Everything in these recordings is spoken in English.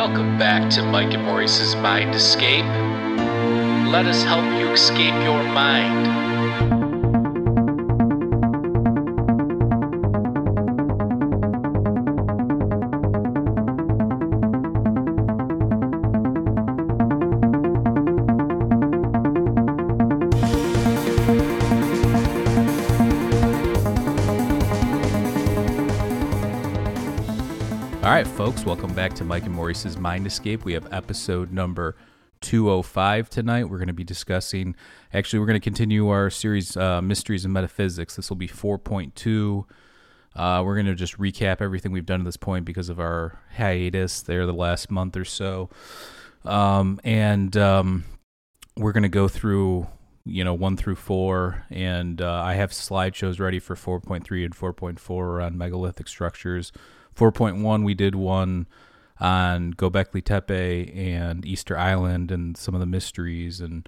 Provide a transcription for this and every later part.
Welcome back to Mike and Maurice's Mind Escape. Let us help you escape your mind. All right, folks, welcome back to Mike and Maurice's Mind Escape. We have episode number 205 tonight. We're going to be discussing, we're going to continue our series, Mysteries and Metaphysics. This will be 4.2. We're going to just recap everything we've done to this point because of our hiatus there the last month or so. We're going to go through, 1 through 4, and I have slideshows ready for 4.3 and 4.4 on megalithic structures. 4.1, we did one on Göbekli Tepe and Easter Island and some of the mysteries and,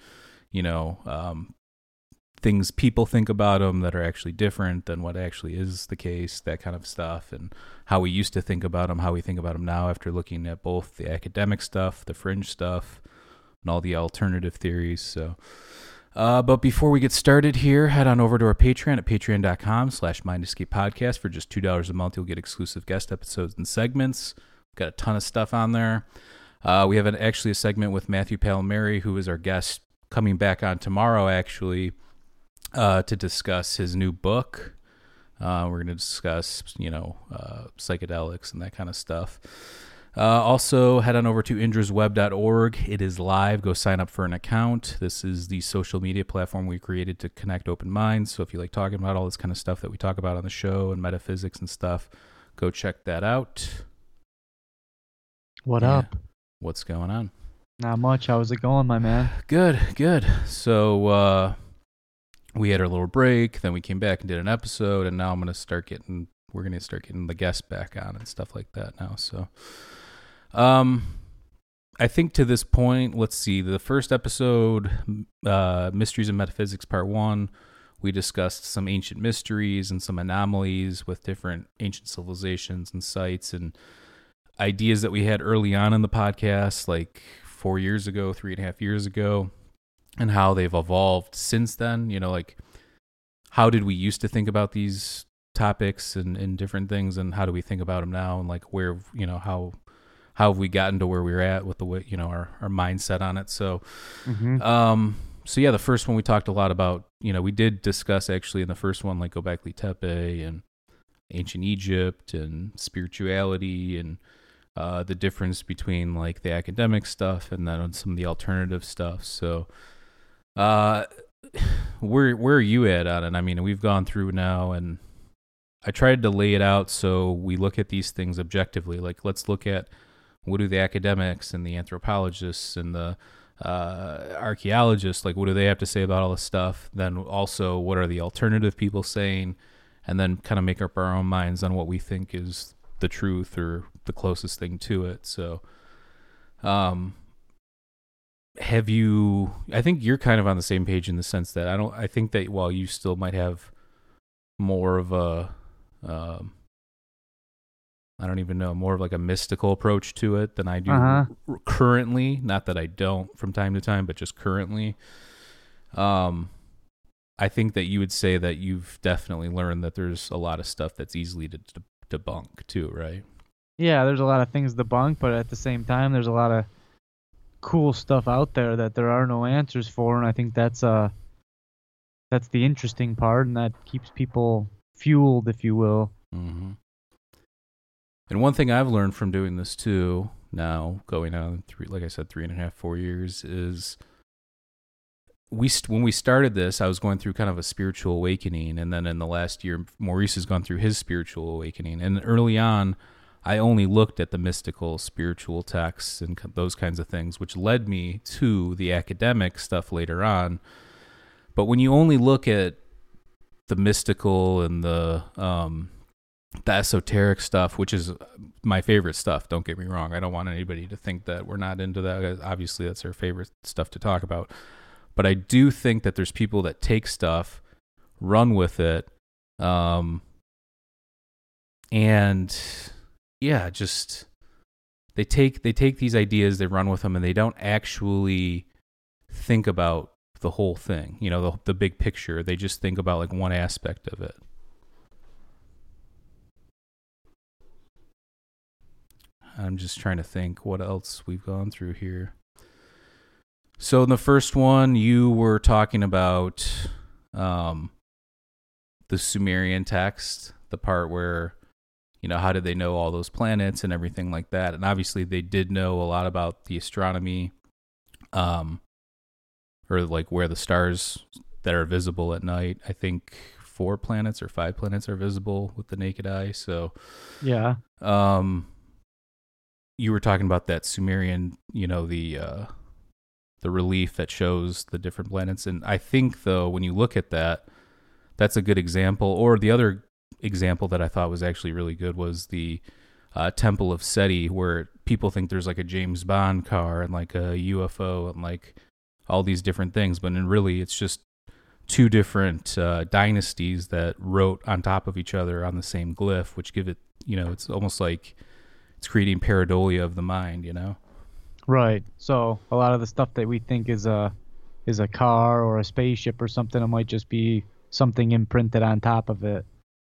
things people think about them that are actually different than what actually is the case, that kind of stuff, and how we used to think about them, how we think about them now after looking at both the academic stuff, the fringe stuff, and all the alternative theories. So, but before we get started here, head on over to our Patreon at patreon.com/MindEscapePodcast. For just $2 a month, you'll get exclusive guest episodes and segments. We've got a ton of stuff on there. We have a segment with Matthew Palmieri, who is our guest, coming back on tomorrow, actually, to discuss his new book. We're going to discuss, psychedelics and that kind of stuff. Also, head on over to indrasweb.org. It is live. Go sign up for an account. This is the social media platform we created to connect open minds. So if you like talking about all this kind of stuff that we talk about on the show and metaphysics and stuff, go check that out. What up? What's going on? Not much. How's it going, my man? Good. So we had our little break. Then we came back and did an episode. And now we're going to start getting the guests back on and stuff like that now. So I think to this point, let's see, the first episode, Mysteries and Metaphysics Part 1, we discussed some ancient mysteries and some anomalies with different ancient civilizations and sites and ideas that we had early on in the podcast, like 4 years ago, 3.5 years ago, and how they've evolved since then. Like how did we used to think about these topics and different things, and how do we think about them now, and like where, how have we gotten to where we're at with the way, our mindset on it. So, the first one we talked a lot about, we did discuss actually in the first one, like Göbekli Tepe and ancient Egypt and spirituality and the difference between like the academic stuff and then some of the alternative stuff. So, where are you at on it? I mean, we've gone through now, and I tried to lay it out so we look at these things objectively. Like, let's look at what do the academics and the anthropologists and the archaeologists, like, what do they have to say about all this stuff? Then also, what are the alternative people saying? And then kind of make up our own minds on what we think is the truth or the closest thing to it. So, I think you're kind of on the same page in the sense that I think that while you still might have more of a, more of like a mystical approach to it than I do currently. Not that I don't from time to time, but just currently. I think that you would say that you've definitely learned that there's a lot of stuff that's easily to debunk too, right? Yeah, there's a lot of things to debunk, but at the same time, there's a lot of cool stuff out there that there are no answers for, and I think that's the interesting part, and that keeps people fueled, if you will. Mm-hmm. And one thing I've learned from doing this too, now going on 3.5, 4 years, is when we started this, I was going through kind of a spiritual awakening, and then in the last year, Maurice has gone through his spiritual awakening. And early on, I only looked at the mystical, spiritual texts and those kinds of things, which led me to the academic stuff later on. But when you only look at the mystical and the esoteric stuff, which is my favorite stuff, don't get me wrong. I don't want anybody to think that we're not into that. Obviously, that's our favorite stuff to talk about. But I do think that there's people that take stuff, run with it, and yeah, just they take these ideas, they run with them, and they don't actually think about the whole thing, the big picture. They just think about like one aspect of it. I'm just trying to think what else we've gone through here. So in the first one, you were talking about the Sumerian text, the part where, how did they know all those planets and everything like that? And obviously they did know a lot about the astronomy, or like where the stars that are visible at night. I think 4 planets or 5 planets are visible with the naked eye. So yeah. You were talking about that Sumerian, the relief that shows the different planets. And I think, though, when you look at that, that's a good example. Or the other example that I thought was actually really good was the Temple of Seti, where people think there's like a James Bond car and like a UFO and like all these different things. But really, it's just 2 different dynasties that wrote on top of each other on the same glyph, which give it, it's almost like it's creating pareidolia of the mind, Right. So a lot of the stuff that we think is a car or a spaceship or something, it might just be something imprinted on top of it.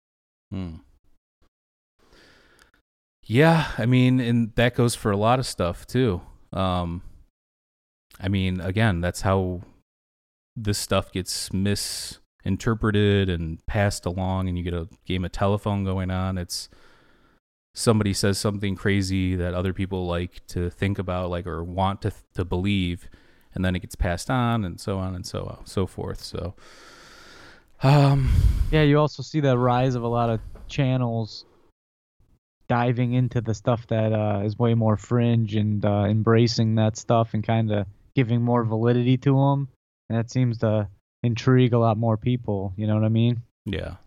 Yeah, I mean, and that goes for a lot of stuff too. I mean, again, that's how this stuff gets misinterpreted and passed along, and you get a game of telephone going on. It's somebody says something crazy that other people like to think about, like, or want to believe, and then it gets passed on and so on and so forth. So, yeah, you also see the rise of a lot of channels diving into the stuff that is way more fringe and embracing that stuff and kind of giving more validity to them. And that seems to intrigue a lot more people. You know what I mean? Yeah.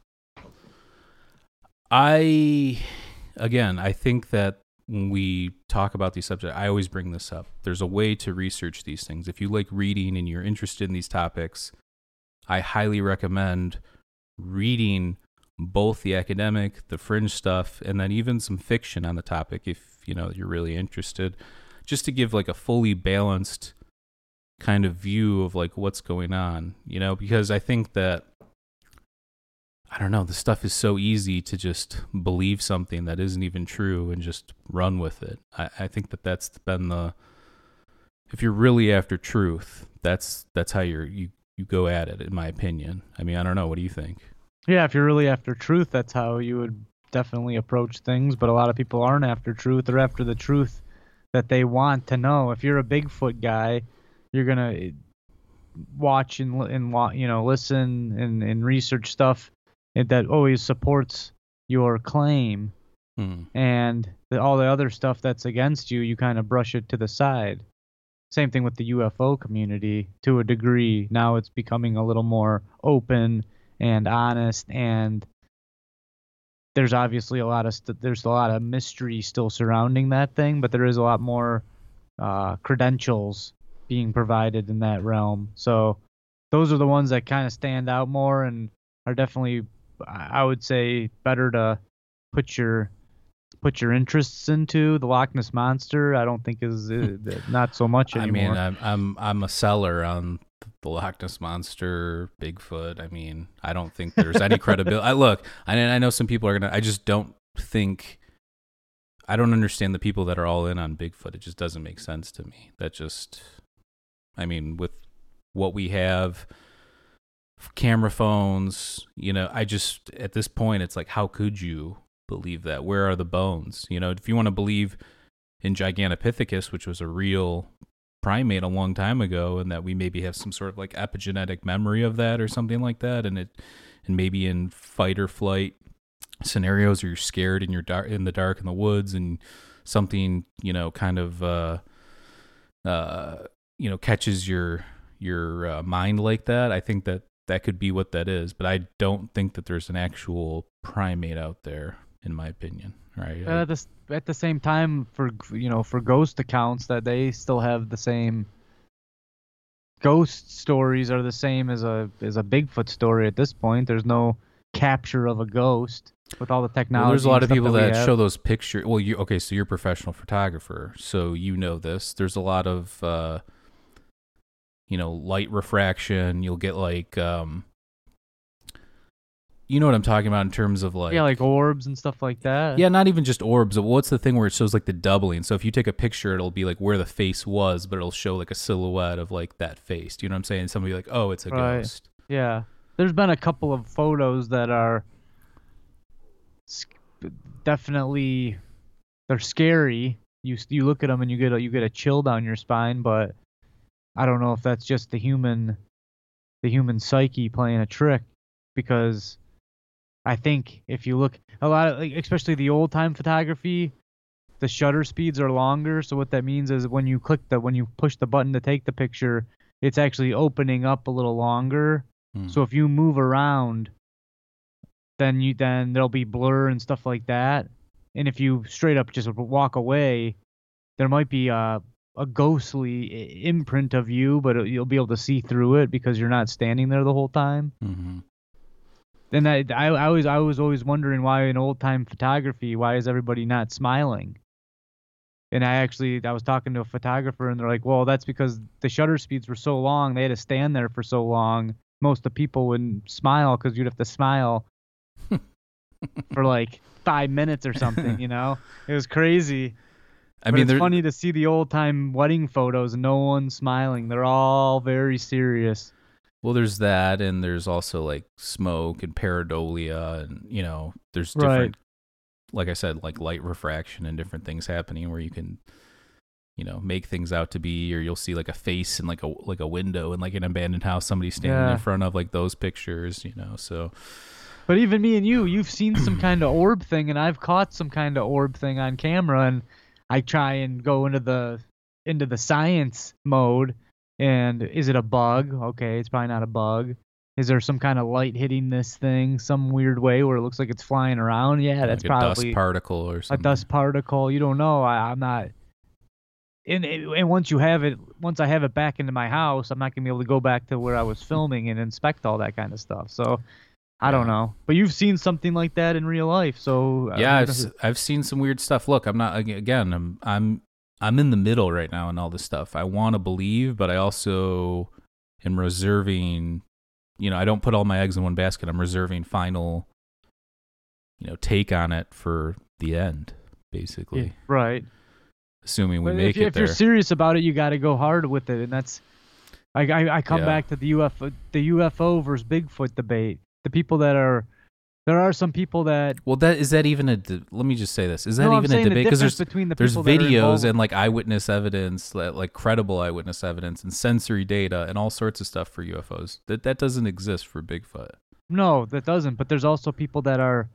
I think that when we talk about these subjects, I always bring this up. There's a way to research these things. If you like reading and you're interested in these topics, I highly recommend reading both the academic, the fringe stuff, and then even some fiction on the topic if, you're really interested, just to give like a fully balanced kind of view of like what's going on, because I think that, I don't know, the stuff is so easy to just believe something that isn't even true and just run with it. I think that's been if you're really after truth, that's how you go at it, in my opinion. I mean, I don't know. What do you think? Yeah, if you're really after truth, that's how you would definitely approach things. But a lot of people aren't after truth. They're after the truth that they want to know. If you're a Bigfoot guy, you're going to watch and listen and research stuff that always supports your claim, and all the other stuff that's against you, you kind of brush it to the side. Same thing with the UFO community to a degree. Now it's becoming a little more open and honest, and there's obviously a lot of mystery still surrounding that thing, but there is a lot more credentials being provided in that realm. So those are the ones that kind of stand out more and are definitely, I would say, better to put your interests into. The Loch Ness Monster, I don't think is not so much anymore. I mean, I'm a seller on the Loch Ness Monster, Bigfoot. I mean, I don't think there's any credibility. I know some people are gonna. I just don't think. I don't understand the people that are all in on Bigfoot. It just doesn't make sense to me. I mean, with what we have, camera phones, I just, at this point, it's like, how could you believe that? Where are the bones? If you want to believe in Gigantopithecus, which was a real primate a long time ago, and that we maybe have some sort of like epigenetic memory of that or something like that, and maybe in fight or flight scenarios where you're scared and you're in the dark in the woods, and something kind of catches your mind like that. I think that could be what that is, but I don't think that there's an actual primate out there, in my opinion. Right? At the same time, for ghost accounts, that they still have the same ghost stories are the same as a Bigfoot story at this point. There's no capture of a ghost with all the technology. Well, there's a lot and of stuff people we that have. show those pictures. Well, so you're a professional photographer, so you know this. There's a lot of, light refraction. You'll get like, you know what I'm talking about in terms of like, Yeah, like orbs and stuff like that. yeah, not even just orbs. But what's the thing where it shows like the doubling? So if you take a picture, it'll be like where the face was, but it'll show like a silhouette of like that face. Do you know what I'm saying? Somebody like, oh, it's a Right. ghost. Yeah. There's been a couple of photos that are definitely they're scary. You look at them and you get a chill down your spine, but I don't know if that's just the human psyche playing a trick, because I think if you look a lot of, like, especially the old time photography, the shutter speeds are longer. So what that means is when you push the button to take the picture, it's actually opening up a little longer. So if you move around, then there'll be blur and stuff like that. And if you straight up just walk away, there might be a ghostly imprint of you, but you'll be able to see through it because you're not standing there the whole time. Mm-hmm. And I was always wondering why in old time photography, why is everybody not smiling? And I was talking to a photographer, and they're like, well, that's because the shutter speeds were so long, they had to stand there for so long. Most of the people wouldn't smile because you'd have to smile for like 5 minutes or something, you know? It was crazy. But it's funny to see the old time wedding photos and no one's smiling. They're all very serious. Well, there's that, and there's also like smoke and pareidolia, and there's different, like I said, like light refraction and different things happening where you can, make things out to be, or you'll see like a face in like a window in like an abandoned house, somebody standing in front of like those pictures, so. But even me and you've seen some kind of orb thing, and I've caught some kind of orb thing on camera, and I try and go into the science mode. And is it a bug? Okay, it's probably not a bug. Is there some kind of light hitting this thing some weird way where it looks like it's flying around? Yeah, that's like probably a dust particle or something. A dust particle. You don't know. I'm not. And once I have it back into my house, I'm not gonna be able to go back to where I was filming and inspect all that kind of stuff. So I don't know. But you've seen something like that in real life, so yeah, I've seen some weird stuff. Look, I'm not again. I'm in the middle right now in all this stuff. I want to believe, but I also am reserving. I don't put all my eggs in one basket. I'm reserving final, take on it for the end, basically. Yeah, right. Assuming we make it if you're serious about it, you got to go hard with it, and that's. I come back to the UFO versus Bigfoot debate. The people there are some people that. Well, is that even let me just say this. Is that even a debate? Because there's videos and like eyewitness evidence, like credible eyewitness evidence and sensory data and all sorts of stuff for UFOs. That doesn't exist for Bigfoot. No, that doesn't. But there's also people that are.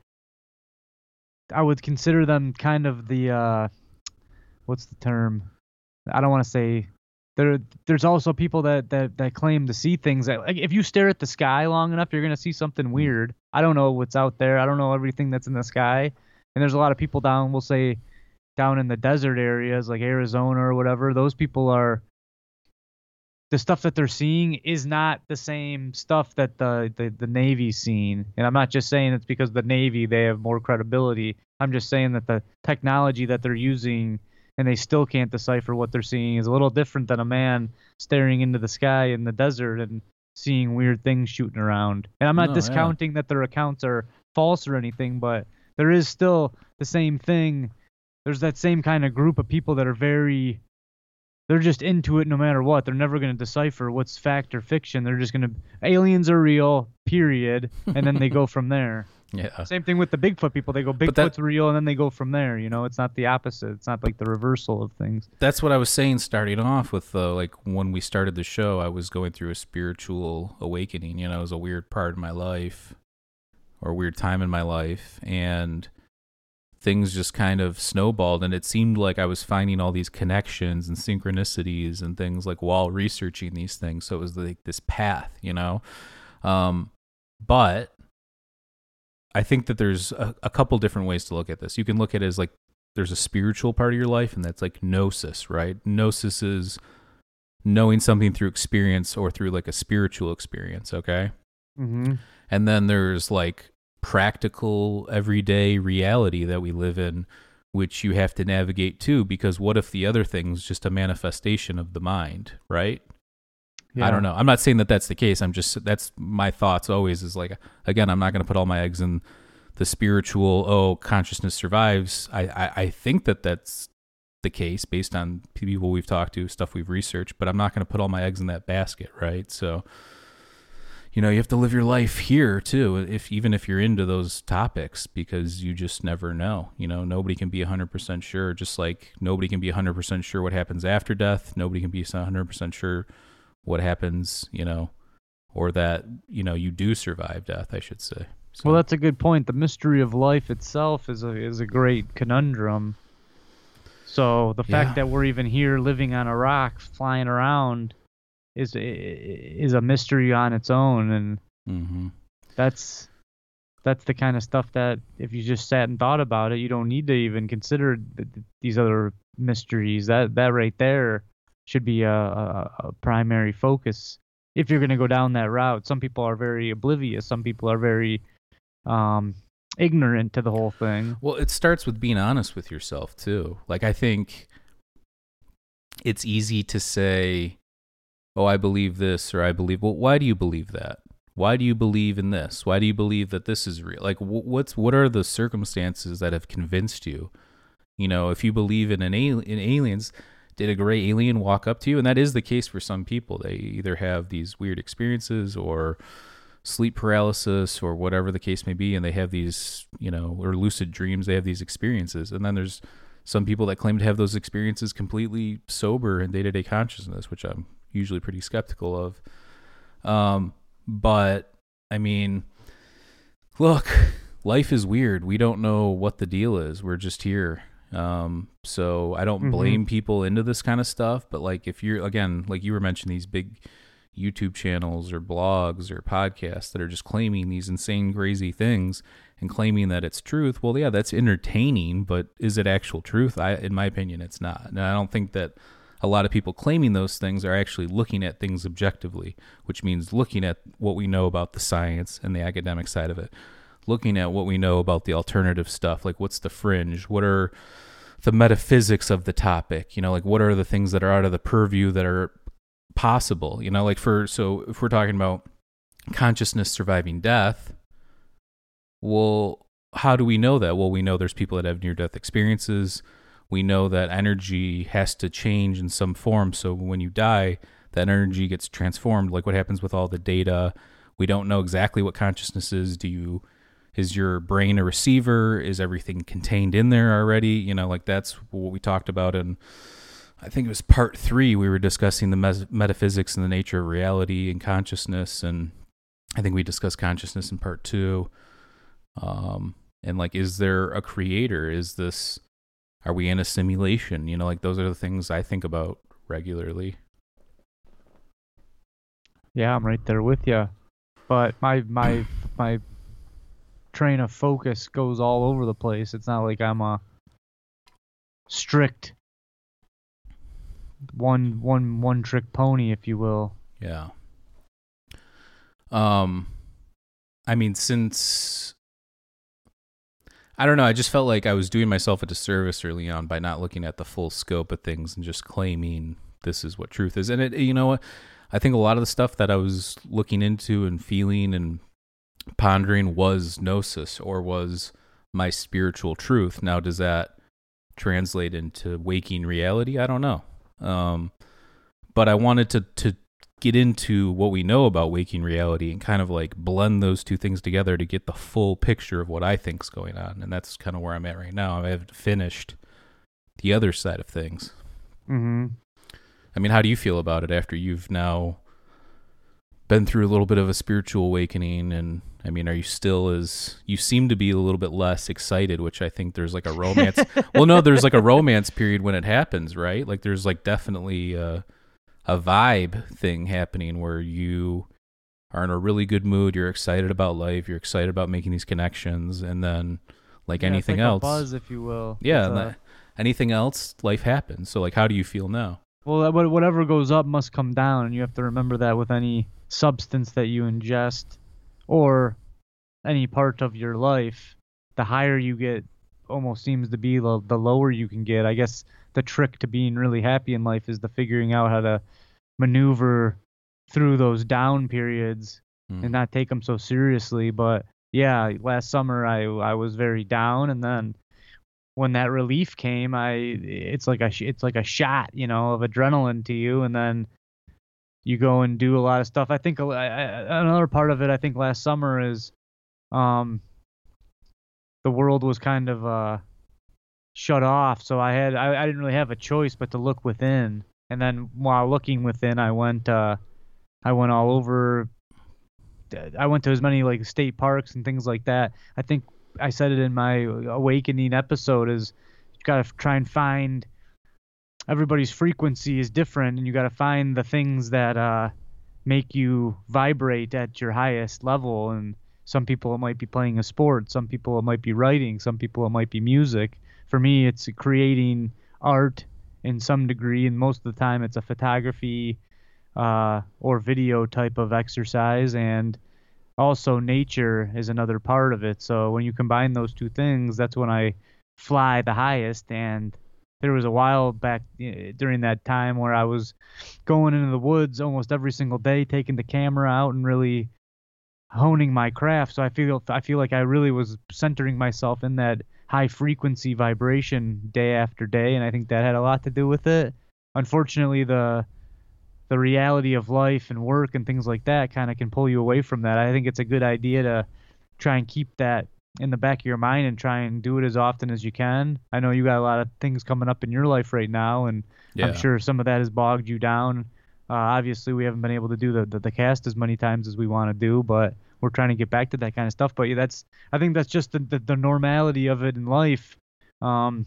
I would consider them kind of the. What's the term? I don't want to say. There's also people that claim to see things that, like, if you stare at the sky long enough, you're gonna see something weird. I don't know what's out there. I don't know everything that's in the sky. And there's a lot of people down in the desert areas like Arizona or whatever. Those people are. The stuff that they're seeing is not the same stuff that the Navy's seen. And I'm not just saying it's because the Navy, they have more credibility. I'm just saying that the technology that they're using, and they still can't decipher what they're seeing, is a little different than a man staring into the sky in the desert and seeing weird things shooting around. And I'm not discounting that their accounts are false or anything, but there is still the same thing. There's that same kind of group of people that are they're just into it no matter what. They're never going to decipher what's fact or fiction. They're just going to, aliens are real, period, and then they go from there. Yeah. Same thing with the Bigfoot people. They go, Bigfoot's real, and then they go from there. It's not the opposite. It's not like the reversal of things. That's what I was saying starting off with, like, when we started the show, I was going through a spiritual awakening. It was a weird part of my life, or a weird time in my life, and things just kind of snowballed, and it seemed like I was finding all these connections and synchronicities and things like while researching these things. So it was like this path, but I think that there's a couple different ways to look at this. You can look at it as like there's a spiritual part of your life, and that's like gnosis, right? Gnosis is knowing something through experience or through like a spiritual experience, okay? Mm-hmm. And then there's like practical, everyday reality that we live in, which you have to navigate too, because what if the other thing's just a manifestation of the mind, right? I don't know. I'm not saying that that's the case. That's my thoughts always is like, again, I'm not going to put all my eggs in the spiritual, consciousness survives. I think that that's the case based on people we've talked to, stuff we've researched, but I'm not going to put all my eggs in that basket, right? So, you have to live your life here too, even if you're into those topics, because you just never know. Nobody can be 100% sure, just like nobody can be 100% sure what happens after death. Nobody can be 100% sure what happens, or that, you do survive death, I should say. So. Well, that's a good point. The mystery of life itself is a great conundrum. So the fact that we're even here living on a rock, flying around, is a mystery on its own, and that's the kind of stuff that if you just sat and thought about it, you don't need to even consider these other mysteries. That right there should be a primary focus if you're going to go down that route. Some people are very oblivious. Some people are very ignorant to the whole thing. Well, it starts with being honest with yourself too. Like, I think it's easy to say, oh, I believe this, or I believe, well, why do you believe that? Why do you believe in this? Why do you believe that this is real? Like, what are the circumstances that have convinced you? If you believe in aliens, did a gray alien walk up to you? And that is the case for some people. They either have these weird experiences or sleep paralysis or whatever the case may be, and they have these, or lucid dreams. They have these experiences. And then there's some people that claim to have those experiences completely sober in day-to-day consciousness, which I'm usually pretty skeptical of. But I mean, look, life is weird. We don't know what the deal is. We're just here. So I don't blame people into this kind of stuff, but like, if you're, again, like you were mentioning, these big YouTube channels or blogs or podcasts that are just claiming these insane, crazy things and claiming that it's truth. Well, yeah, that's entertaining, but is it actual truth? In my opinion, it's not. And I don't think that a lot of people claiming those things are actually looking at things objectively, which means looking at what we know about the science and the academic side of it, looking at what we know about the alternative stuff, like what's the fringe, what are the metaphysics of the topic, like what are the things that are out of the purview that are possible, so if we're talking about consciousness surviving death, well, how do we know that? Well, we know there's people that have near-death experiences. We know that energy has to change in some form. So when you die, that energy gets transformed. Like what happens with all the data? We don't know exactly what consciousness is. Is your brain a receiver? Is everything contained in there already? Like that's what we talked about in, I think it was part 3. We were discussing the metaphysics and the nature of reality and consciousness. And I think we discussed consciousness in part 2. And like, is there a creator? Are we in a simulation? Like those are the things I think about regularly. Yeah, I'm right there with you. But my train of focus goes all over the place. It's not like I'm a strict one trick pony, if you will. Yeah. I mean, since I don't know, I just felt like I was doing myself a disservice early on by not looking at the full scope of things and just claiming this is what truth is. And it, you know what? I think a lot of the stuff that I was looking into and feeling and pondering was gnosis or was my spiritual truth. Now, does that translate into waking reality? I don't know. But I wanted to get into what we know about waking reality and kind of like blend those two things together to get the full picture of what I think's going on. And that's kind of where I'm at right now. I haven't finished the other side of things. Mm-hmm. I mean, how do you feel about it after you've now been through a little bit of a spiritual awakening? And I mean, are you still you seem to be a little bit less excited, which I think there's like a romance. Well, no, there's like a romance period when it happens, right? Like there's like definitely a vibe thing happening where you are in a really good mood. You're excited about life. You're excited about making these connections. And then like anything it's like else, a buzz, if you will. Yeah. Anything else, life happens. So like, how do you feel now? Well, whatever goes up must come down, and you have to remember that with any substance that you ingest or any part of your life, the higher you get almost seems to be the lower you can get. I guess the trick to being really happy in life is the figuring out how to maneuver through those down periods and not take them so seriously. But yeah, last summer I was very down, and then when that relief came, it's like a shot, of adrenaline to you, and then you go and do a lot of stuff. I think another part of it, I think last summer is, the world was kind of shut off, so I didn't really have a choice but to look within. And then while looking within, I went all over. I went to as many like state parks and things like that. I think I said it in my awakening episode, is you got to try and find, everybody's frequency is different, and you got to find the things that make you vibrate at your highest level. And some people it might be playing a sport, some people it might be writing, some people it might be music. For me, it's creating art in some degree, and most of the time it's a photography or video type of exercise, and also nature is another part of it. So when you combine those two things, that's when I fly the highest. And there was a while back during that time where I was going into the woods almost every single day, taking the camera out and really honing my craft. So I feel like I really was centering myself in that high frequency vibration day after day, and I think that had a lot to do with it. Unfortunately, the reality of life and work and things like that kind of can pull you away from that. I think it's a good idea to try and keep that in the back of your mind and try and do it as often as you can. I know you got a lot of things coming up in your life right now, and I'm sure some of that has bogged you down. Obviously, we haven't been able to do the cast as many times as we want to do, but we're trying to get back to that kind of stuff. But yeah, I think that's just the normality of it in life. A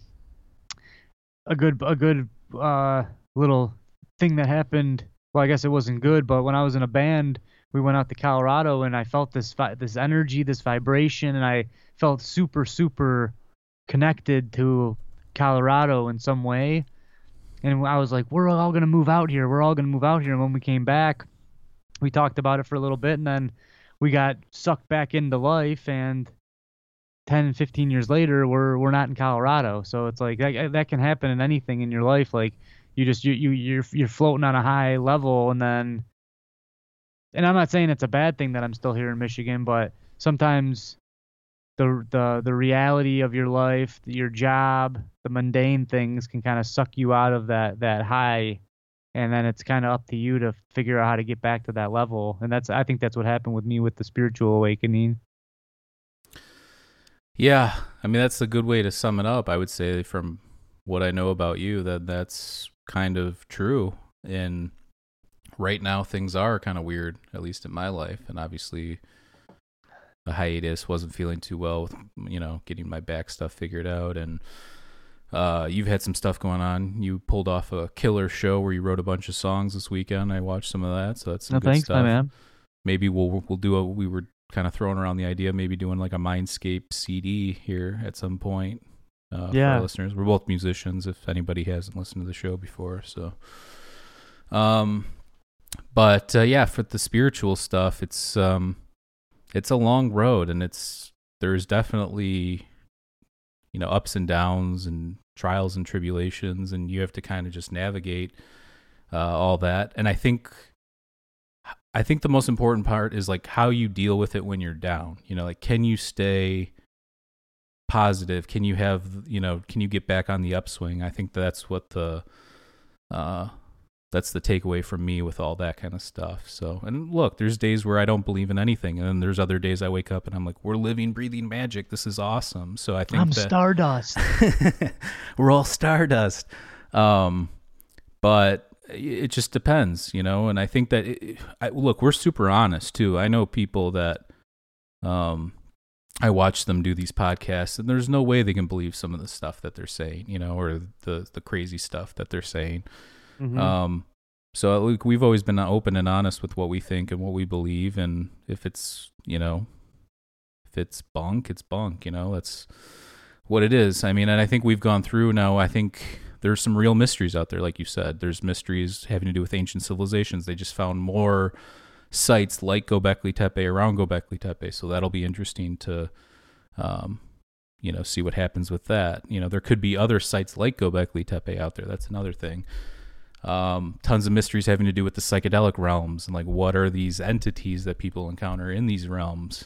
good little thing that happened. Well, I guess it wasn't good, but when I was in a band, we went out to Colorado, and I felt this energy, this vibration, and I felt super, super connected to Colorado in some way. And I was like, we're all going to move out here. We're all going to move out here. And when we came back, we talked about it for a little bit, and then we got sucked back into life, and 10, 15 years later, we're not in Colorado. So it's like that can happen in anything in your life. Like you're floating on a high level, and then, and I'm not saying it's a bad thing that I'm still here in Michigan, but sometimes the reality of your life, your job, the mundane things can kind of suck you out of that high, and then it's kind of up to you to figure out how to get back to that level. And I think that's what happened with me with the spiritual awakening. Yeah, I mean, that's a good way to sum it up. I would say, from what I know about you, that's kind of true. And right now things are kind of weird, at least in my life. And obviously a hiatus, wasn't feeling too well with, getting my back stuff figured out. And you've had some stuff going on. You pulled off a killer show where you wrote a bunch of songs this weekend. I watched some of that, so that's some good thanks, stuff. My man. Maybe we'll do we were kind of throwing around the idea, maybe doing like a Mindscape CD here at some point. For our listeners, we're both musicians, if anybody hasn't listened to the show before. So, but for the spiritual stuff, it's a long road, and there's definitely, ups and downs and trials and tribulations, and you have to kind of just navigate all that. And I think the most important part is like how you deal with it when you're down. Like, can you stay positive? Can you can you get back on the upswing? I think that's what that's the takeaway from me with all that kind of stuff. So, and look, there's days where I don't believe in anything, and then there's other days I wake up and I'm like, we're living, breathing magic. This is awesome. So I think I'm stardust. We're all stardust. But it just depends, and I think that look, we're super honest too. I know people that I watch them do these podcasts, and there's no way they can believe some of the stuff that they're saying, or the crazy stuff that they're saying. Mm-hmm. So we've always been open and honest with what we think and what we believe, and if it's bunk, it's bunk. That's what it is. I mean, and I think we've gone through now. I think there's some real mysteries out there, like you said. There's mysteries having to do with ancient civilizations. They just found more sites like Göbekli Tepe around Göbekli Tepe. So that'll be interesting to, see what happens with that. There could be other sites like Göbekli Tepe out there. That's another thing. Tons of mysteries having to do with the psychedelic realms and like what are these entities that people encounter in these realms.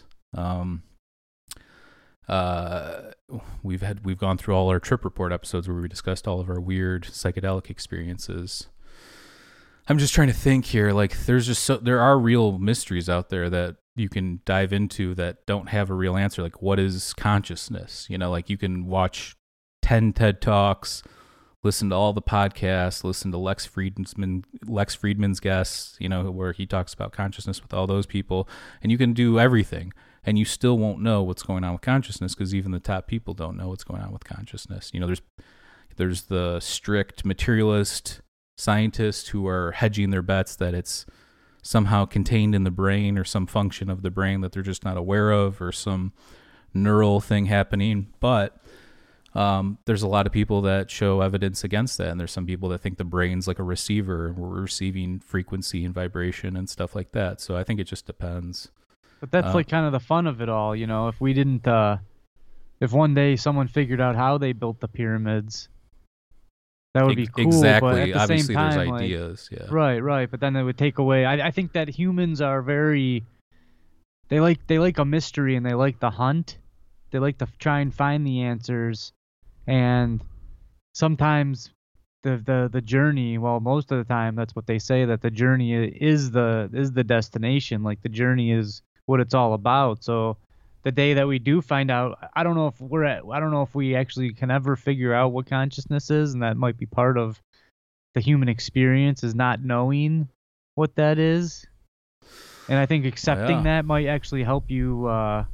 We've gone through all our trip report episodes where we discussed all of our weird psychedelic experiences. I'm just trying to think here. Like, there are real mysteries out there that you can dive into that don't have a real answer. Like, what is consciousness? Like you can watch 10 TED Talks, listen to all the podcasts, listen to Lex Friedman's guests, where he talks about consciousness with all those people, and you can do everything, and you still won't know what's going on with consciousness because even the top people don't know what's going on with consciousness. There's the strict materialist scientists who are hedging their bets that it's somehow contained in the brain or some function of the brain that they're just not aware of or some neural thing happening. But there's a lot of people that show evidence against that. And there's some people that think the brain's like a receiver and we're receiving frequency and vibration and stuff like that. So I think it just depends. But that's like kind of the fun of it all. If we didn't, if one day someone figured out how they built the pyramids, that would be cool. Exactly. But at the Obviously, same time, there's ideas. Yeah. Right. But then it would take away. I think that humans are very. They like a mystery and they like the hunt. They like to try and find the answers, and sometimes the journey. Well, most of the time, that's what they say, that the journey is the destination. Like the journey is what it's all about. So the day that we do find out, I don't know if we actually can ever figure out what consciousness is, and that might be part of the human experience, is not knowing what that is. And I think accepting that might actually help you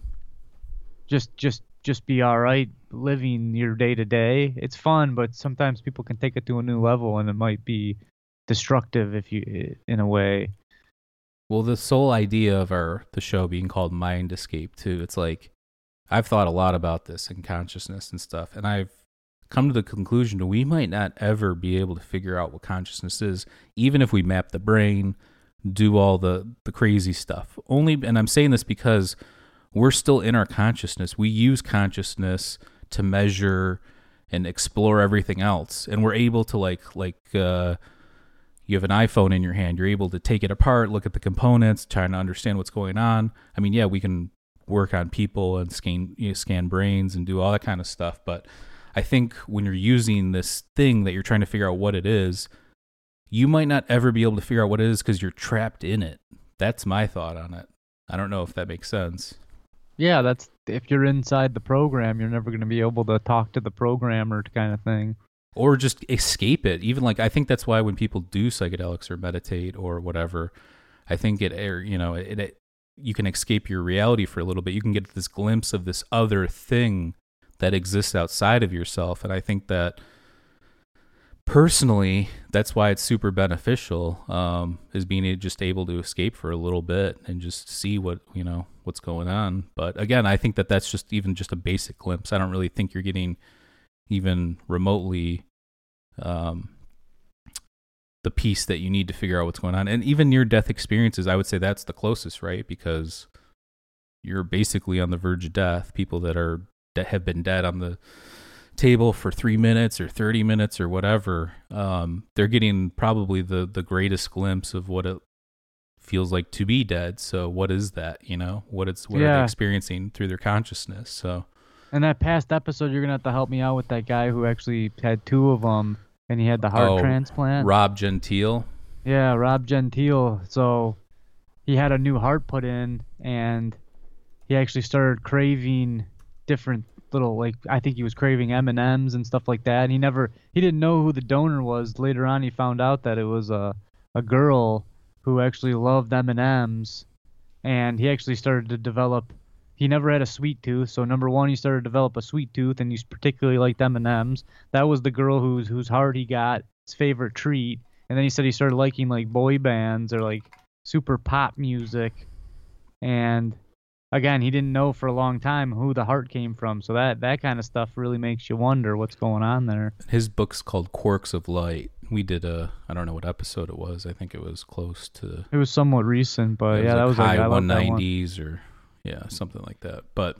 just be all right living your day to day. It's fun, but sometimes people can take it to a new level, and it might be destructive in a way. Well, the sole idea of the show being called Mind Escape too, it's like I've thought a lot about this and consciousness and stuff, and I've come to the conclusion that we might not ever be able to figure out what consciousness is, even if we map the brain, do all the crazy stuff. And I'm saying this because we're still in our consciousness. We use consciousness to measure and explore everything else, and we're able to you have an iPhone in your hand, you're able to take it apart, look at the components, trying to understand what's going on. I mean, yeah, we can work on people and scan brains and do all that kind of stuff, but I think when you're using this thing that you're trying to figure out what it is, you might not ever be able to figure out what it is because you're trapped in it. That's my thought on it. I don't know if that makes sense. Yeah, that's if you're inside the program, you're never going to be able to talk to the programmer kind of thing. Or just escape it. Even I think that's why when people do psychedelics or meditate or whatever, I think you can escape your reality for a little bit. You can get this glimpse of this other thing that exists outside of yourself. And I think that personally, that's why it's super beneficial, is being just able to escape for a little bit and just see what's going on. But again, I think that that's just a basic glimpse. I don't really think you're getting even remotely the piece that you need to figure out what's going on. And even near-death experiences, I would say that's the closest, right? Because you're basically on the verge of death. People that have been dead on the table for 3 minutes or 30 minutes or whatever, they're getting probably the greatest glimpse of what it feels like to be dead. So what is that? What are they experiencing through their consciousness? So. In that past episode, you're going to have to help me out with that guy who actually had 2 of them, and he had the heart transplant. Rob Gentile? Yeah, Rob Gentile. So he had a new heart put in, and he actually started craving different little, I think he was craving M&Ms and stuff like that. And he didn't know who the donor was. Later on, he found out that it was a girl who actually loved M&Ms, and he actually started to develop. He never had a sweet tooth, so number one, he started to develop a sweet tooth, and he particularly liked M&Ms. That was the girl whose heart he got, his favorite treat. And then he said he started liking boy bands or super pop music, and again, he didn't know for a long time who the heart came from. So that kind of stuff really makes you wonder what's going on there. His book's called Quarks of Light. We did I don't know what episode it was. I think it was close to. It was somewhat recent, but yeah, that was high like, I love that 190s or something like that. But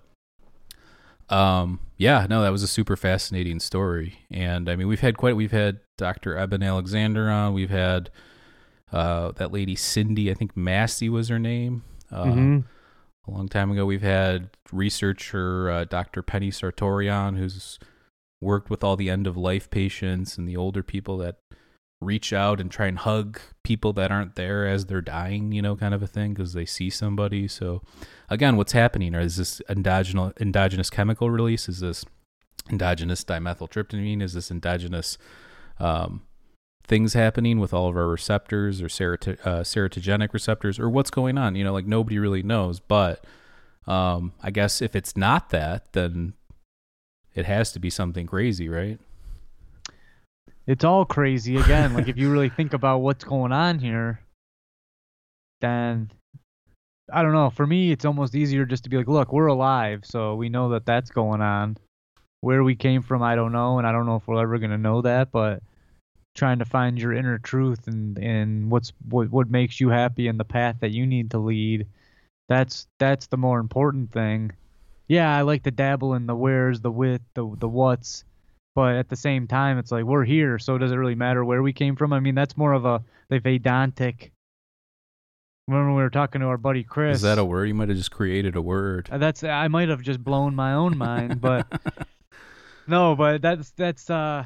yeah, no, that was a super fascinating story. And I mean, we've had Dr. Eben Alexander on. We've had that lady Cindy, I think Massey was her name. A long time ago. We've had researcher Dr. Penny Sartorian, who's worked with all the end-of-life patients and the older people that reach out and try and hug people that aren't there as they're dying, kind of a thing, because they see somebody. So, again, what's happening? Is this endogenous chemical release? Is this endogenous dimethyltryptamine? Is this endogenous things happening with all of our receptors or serotogenic receptors, or what's going on? Like nobody really knows. But I guess if it's not that, then it has to be something crazy, right? It's all crazy again. Like if you really think about what's going on here, then I don't know. For me, it's almost easier just to be like, look, we're alive, so we know that that's going on. Where we came from, I don't know, and I don't know if we're ever going to know that, but trying to find your inner truth and what makes you happy and the path that you need to lead, that's the more important thing. Yeah, I like to dabble in the where's, the with, the what's, but at the same time, it's like we're here, so does it really matter where we came from? I mean, that's more of the Vedantic. When we were talking to our buddy Chris. Is that a word? You might have just created a word. I might have just blown my own mind, but no, but that's the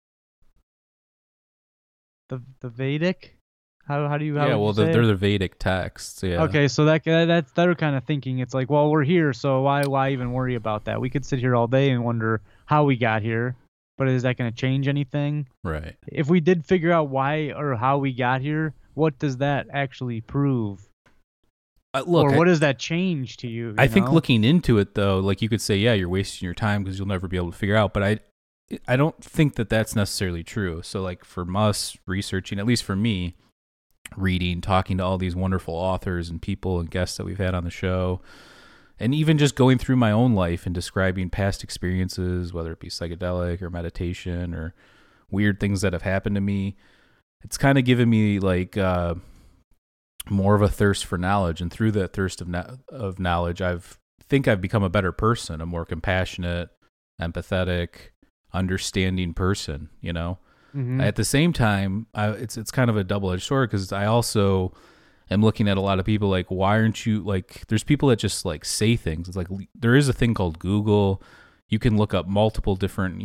Vedic. How do you? They're the Vedic texts. Yeah. Okay, so that's their kind of thinking. It's like, well, we're here, so why even worry about that? We could sit here all day and wonder how we got here, but is that going to change anything? Right. If we did figure out why or how we got here, what does that actually prove? What does that change to you? I think looking into it though, like you could say, yeah, you're wasting your time because you'll never be able to figure out. But I don't think that that's necessarily true. So like for us researching, at least for me, reading, talking to all these wonderful authors and people and guests that we've had on the show, and even just going through my own life and describing past experiences, whether it be psychedelic or meditation or weird things that have happened to me, it's kind of given me like more of a thirst for knowledge. And through that thirst of knowledge, I've become a better person, a more compassionate, empathetic, understanding person, Mm-hmm. At the same time, it's kind of a double-edged sword because I also am looking at a lot of people like, why aren't you like? There's people that just like say things. It's like there is a thing called Google. You can look up multiple different,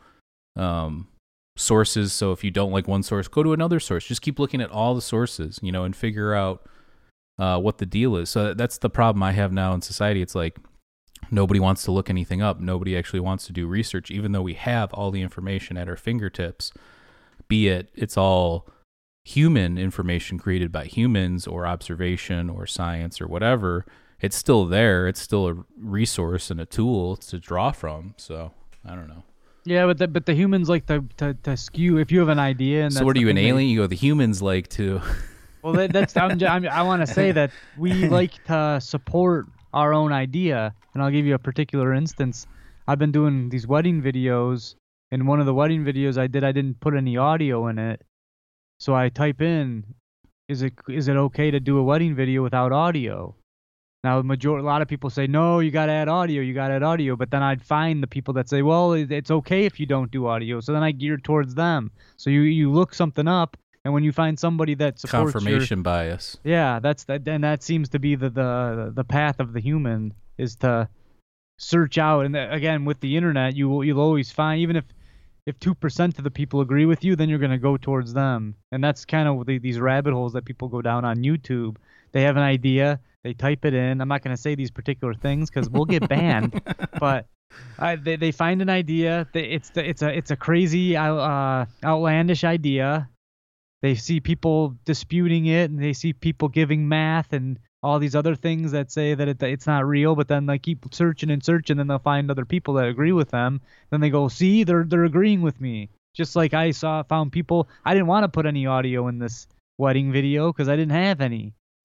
sources. So if you don't like one source, go to another source. Just keep looking at all the sources, and figure out what the deal is. So that's the problem I have now in society. It's like nobody wants to look anything up. Nobody actually wants to do research, even though we have all the information at our fingertips, be it's all human information created by humans or observation or science or whatever. It's still there. It's still a resource and a tool to draw from. So I don't know. Yeah, but the humans like to skew. If you have an idea, and so what are you, an alien? You go, the humans like to. Well, I want to say that we like to support our own idea, and I'll give you a particular instance. I've been doing these wedding videos, and one of the wedding videos I didn't put any audio in it, so I type in, is it okay to do a wedding video without audio? Now, a lot of people say, no, you got to add audio, but then I'd find the people that say, well, it's okay if you don't do audio, so then I gear towards them. So you look something up, and when you find somebody that supports confirmation bias. Yeah, and that seems to be the path of the human, is to search out. And again, with the internet, you'll always find, even if 2% of the people agree with you, then you're going to go towards them. And that's kind of these rabbit holes that people go down on YouTube. They have an idea, they type it in. I'm not going to say these particular things because we'll get banned. But they find an idea. It's a crazy, outlandish idea. They see people disputing it, and they see people giving math and all these other things that say that it's not real. But then they keep searching and searching, and they'll find other people that agree with them. Then they go, see, they're agreeing with me. Just like I found people. I didn't want to put any audio in this wedding video because I didn't have any.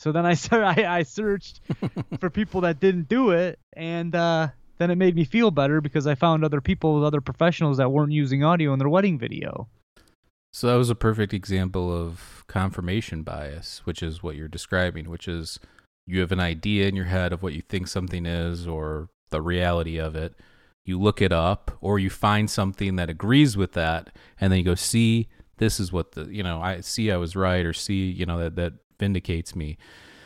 So then I searched for people that didn't do it, and then it made me feel better because I found other people, other professionals that weren't using audio in their wedding video. So that was a perfect example of confirmation bias, which is what you're describing, which is you have an idea in your head of what you think something is or the reality of it. You look it up or you find something that agrees with that, and then you go, see, this is what I was right, or see, that vindicates me.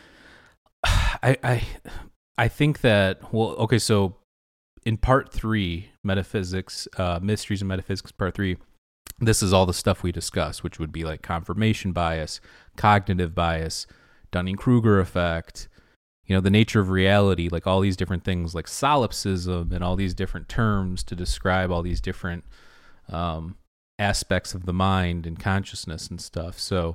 I think that, well, okay, so in part 3, metaphysics, mysteries and metaphysics, part 3, this is all the stuff we discuss, which would be like confirmation bias, cognitive bias, Dunning-Kruger effect, the nature of reality, like all these different things, like solipsism and all these different terms to describe all these different aspects of the mind and consciousness and stuff. So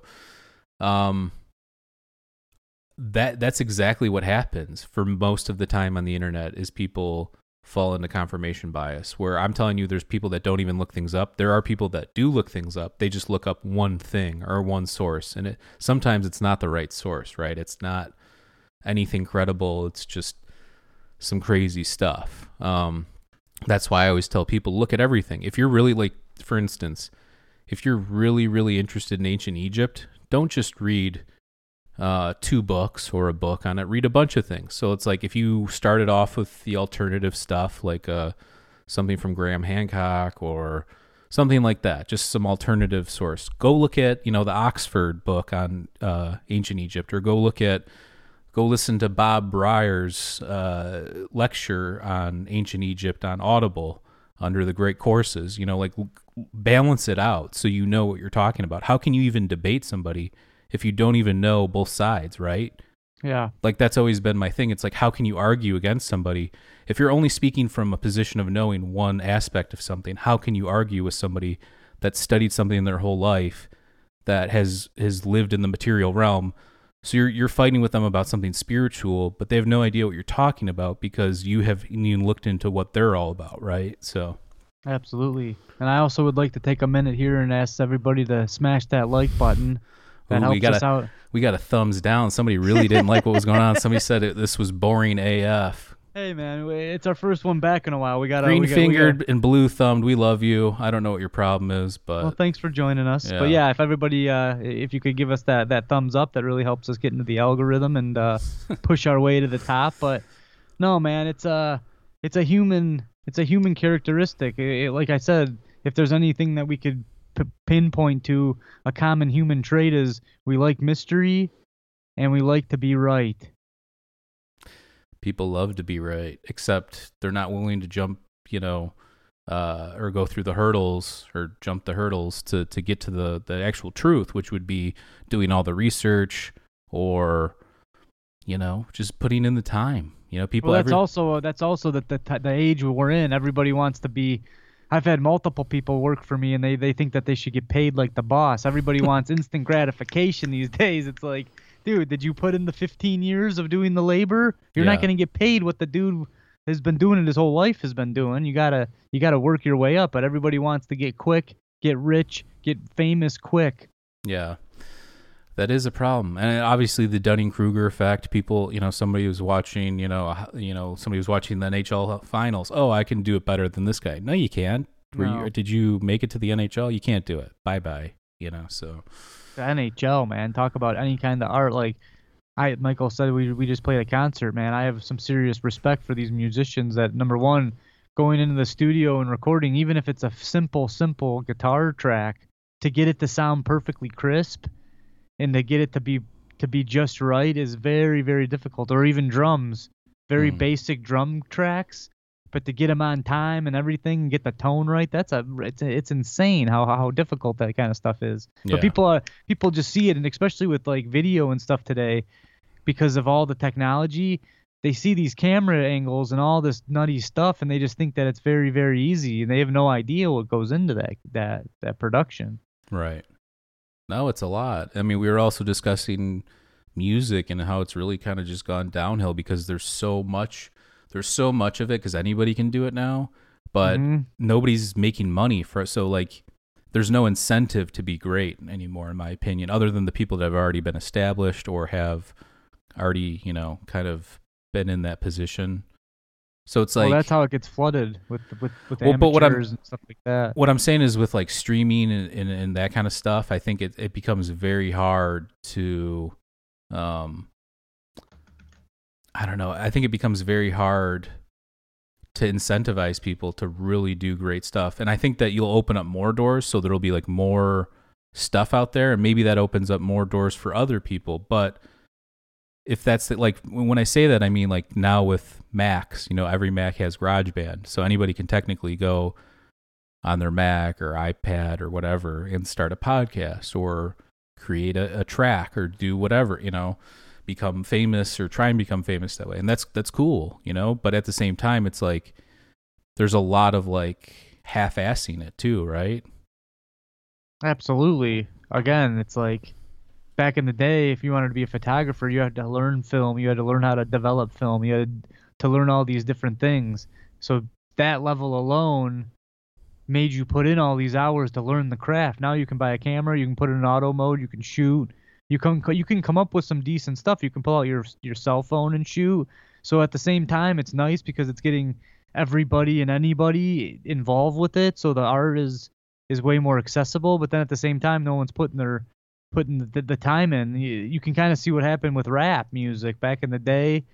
that's exactly what happens for most of the time on the internet, is people fall into confirmation bias, where I'm telling you there's people that don't even look things up. There are people that do look things up. They just look up one thing or one source, and sometimes it's not the right source, right? It's not anything credible. It's just some crazy stuff. That's why I always tell people, look at everything. If you're really, like, for instance, if you're really, really interested in ancient Egypt, don't just read 2 books or a book on it. Read a bunch of things. So it's like if you started off with the alternative stuff, like something from Graham Hancock or something like that, just some alternative source. Go look at the Oxford book on ancient Egypt, or go listen to Bob Breyer's lecture on ancient Egypt on Audible under the Great Courses. Balance it out so you know what you're talking about. How can you even debate somebody if you don't even know both sides, right? Yeah. Like, that's always been my thing. It's like, how can you argue against somebody if you're only speaking from a position of knowing one aspect of something? How can you argue with somebody that studied something their whole life, that has lived in the material realm? So you're fighting with them about something spiritual, but they have no idea what you're talking about because you haven't even looked into what they're all about, right? So absolutely. And I also would like to take a minute here and ask everybody to smash that like button. That helps us out. We got a thumbs down. Somebody really didn't like what was going on. Somebody said this was boring AF. Hey, man, it's our first one back in a while. Green-fingered and blue-thumbed, we love you. I don't know what your problem is, but... Well, thanks for joining us. Yeah. But yeah, if everybody, if you could give us that thumbs up, that really helps us get into the algorithm and push our way to the top. But no, man, it's a human characteristic. Like I said, if there's anything that we could pinpoint to, a common human trait is we like mystery and we like to be right. People love to be right, except they're not willing to jump, or go through the hurdles or jump the hurdles to get to the actual truth, which would be doing all the research or, just putting in the time. People. Well, that's also the age we're in. Everybody wants to be. I've had multiple people work for me, and they think that they should get paid like the boss. Everybody wants instant gratification these days. It's like, dude, did you put in the 15 years of doing the labor? You're not going to get paid what the dude has been doing it his whole life has been doing. You gotta work your way up. But everybody wants to get quick, get rich, get famous quick. Yeah, that is a problem. And obviously the Dunning-Kruger effect. People, somebody was watching, somebody was watching the NHL finals. Oh, I can do it better than this guy. No, you can't. No. Did you make it to the NHL? You can't do it. Bye-bye. So the NHL, man, talk about any kind of art. Like Michael said, we just played a concert, man. I have some serious respect for these musicians that, number one, going into the studio and recording, even if it's a simple guitar track, to get it to sound perfectly crisp and to get it to be just right is very, very difficult. Or even drums, very basic drum tracks, but to get them on time and everything and get the tone right, it's insane how difficult that kind of stuff is. Yeah. But people just see it, and especially with like video and stuff today, because of all the technology, they see these camera angles and all this nutty stuff, and they just think that it's very, very easy, and they have no idea what goes into that production. Right. No, it's a lot. I mean, we were also discussing music and how it's really kind of just gone downhill because there's so much of it because anybody can do it now, but nobody's making money for it. So like, there's no incentive to be great anymore, in my opinion, other than the people that have already been established or have already, kind of been in that position. So it's like, well, that's how it gets flooded with Well, but amateurs and stuff like that. what I'm saying is with like streaming and that kind of stuff, I think it becomes very hard to, I don't know. I think it becomes very hard to incentivize people to really do great stuff. And I think that you'll open up more doors. So there'll be like more stuff out there, and maybe that opens up more doors for other people. But if that's like, when I say that, I mean like now with Macs, every Mac has GarageBand. So anybody can technically go on their Mac or iPad or whatever and start a podcast or create a track or do whatever, become famous or try and become famous that way. And that's cool, but at the same time, it's like, there's a lot of like half-assing it too, right? Absolutely. Again, it's like back in the day, if you wanted to be a photographer, you had to learn film, you had to learn how to develop film, you had to learn all these different things. So that level alone made you put in all these hours to learn the craft. Now you can buy a camera, you can put it in auto mode, you can shoot, you can come up with some decent stuff. You can pull out your cell phone and shoot. So at the same time, it's nice because it's getting everybody and anybody involved with it. So the art is way more accessible. But then at the same time, no one's putting the time in. You can kind of see what happened with rap music back in the day.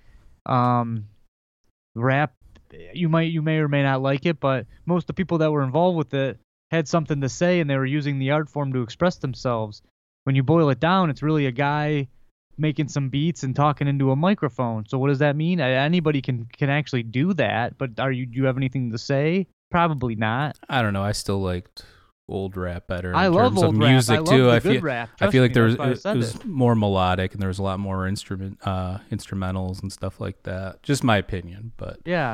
Rap, you may or may not like it, but most of the people that were involved with it had something to say, and they were using the art form to express themselves. When you boil it down, it's really a guy making some beats and talking into a microphone. So what does that mean? Anybody can actually do that, but do you have anything to say? Probably not. I don't know. I still liked old rap better. I love terms old of rap. music I too. love I the feel good rap. I feel like Trust me, it was more melodic and there was a lot more instrumentals and stuff like that. Just my opinion, but yeah.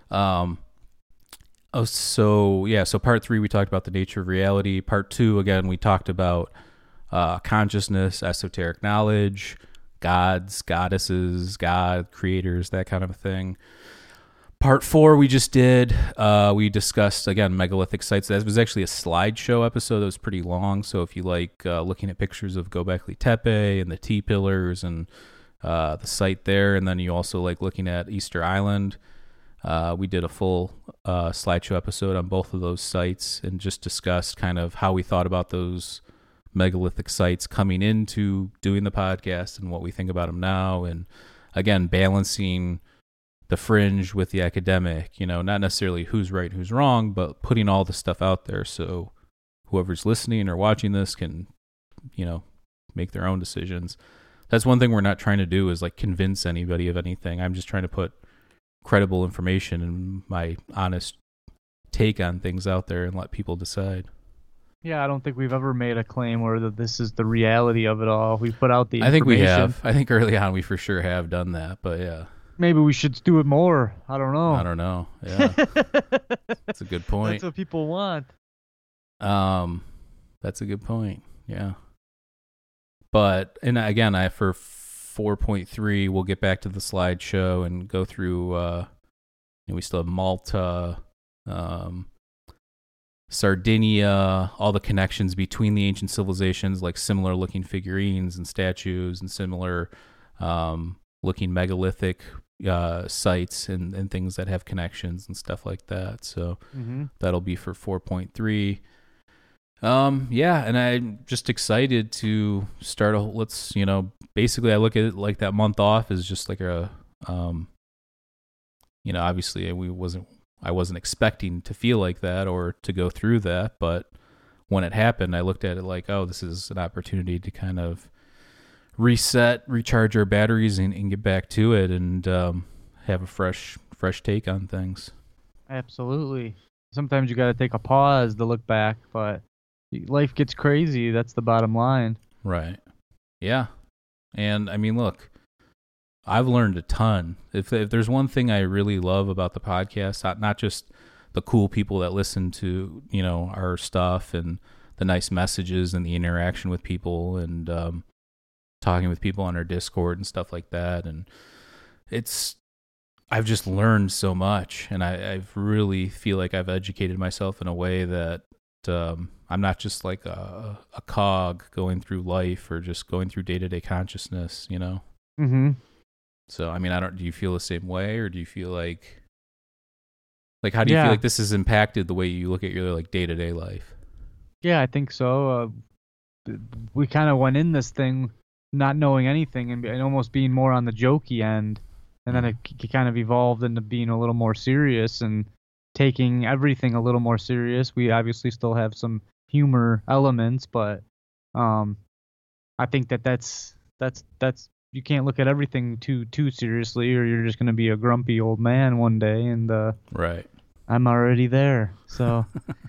So part 3 we talked about the nature of reality. Part 2 again we talked about consciousness, esoteric knowledge, gods, goddesses, God, creators, that kind of a thing. Part 4 we just did. We discussed, again, megalithic sites. That was actually a slideshow episode that was pretty long. So if you like looking at pictures of Göbekli Tepe and the T-pillars and the site there, and then you also like looking at Easter Island, we did a full slideshow episode on both of those sites and just discussed kind of how we thought about those megalithic sites coming into doing the podcast and what we think about them now. And again, balancing the fringe with the academic, not necessarily who's right and who's wrong, but putting all the stuff out there so whoever's listening or watching this can, make their own decisions. That's one thing we're not trying to do is like convince anybody of anything. I'm just trying to put credible information and my honest take on things out there and let people decide. Yeah, I don't think we've ever made a claim where that this is the reality of it all. We put out the information. I think we have. I think early on we for sure have done that, but yeah. Maybe we should do it more. I don't know. Yeah. That's a good point. That's what people want. That's a good point. Yeah. But, and again, for 4.3, we'll get back to the slideshow and go through, we still have Malta, Sardinia, all the connections between the ancient civilizations, like similar looking figurines and statues and similar looking megalithic sites and things that have connections and stuff like that. So that'll be for 4.3. And I'm just excited to start basically I look at it like that month off is just like a, obviously I wasn't expecting to feel like that or to go through that, but when it happened, I looked at it like, oh, this is an opportunity to kind of reset, recharge our batteries and get back to it and have a fresh take on things. Absolutely. Sometimes you got to take a pause to look back, but life gets crazy. That's the bottom line. Right. Yeah. And I mean, look, I've learned a ton. If there's one thing I really love about the podcast, not just the cool people that listen to, our stuff and the nice messages and the interaction with people and talking with people on our Discord and stuff like that. And I've just learned so much, and I've really feel like I've educated myself in a way that I'm not just like a cog going through life or just going through day-to-day consciousness, Mm-hmm. So, I mean, do you feel the same way, or do you feel like how do you feel Yeah. like this has impacted the way you look at your like day-to-day life? Yeah, I think so. We kind of went in this thing not knowing anything and almost being more on the jokey end, and then it kind of evolved into being a little more serious and taking everything a little more serious. We obviously still have some humor elements, but I think that's you can't look at everything too seriously, or you're just gonna be a grumpy old man one day, and Right. I'm already there. So.